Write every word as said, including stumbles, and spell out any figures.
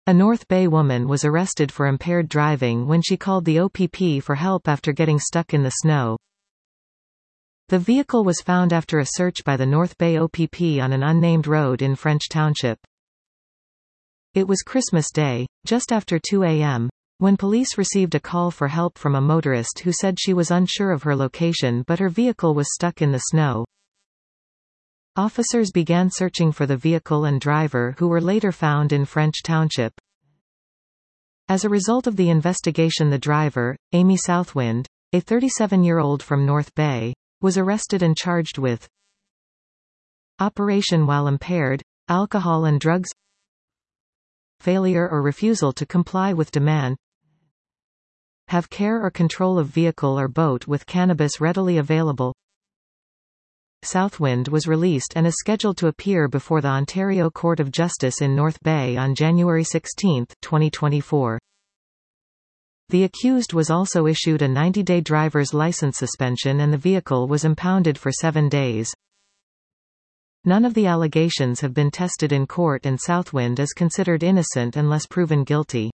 A North Bay woman was arrested for impaired driving when she called the O P P for help after getting stuck in the snow. The vehicle was found after a search by the North Bay O P P on an unnamed road in French Township. It was Christmas Day, just after two A M, when police received a call for help from a motorist who said she was unsure of her location but her vehicle was stuck in the snow. Officers began searching for the vehicle and driver, who were later found in French Township. As a result of the investigation, the driver, Amy Southwind, a thirty-seven-year-old from North Bay, was arrested and charged with operation while impaired, alcohol and drugs, failure or refusal to comply with demand, have care or control of vehicle or boat with cannabis readily available. Southwind was released and is scheduled to appear before the Ontario Court of Justice in North Bay on January sixteenth, twenty twenty-four. The accused was also issued a ninety-day driver's license suspension and the vehicle was impounded for seven days. None of the allegations have been tested in court and Southwind is considered innocent unless proven guilty.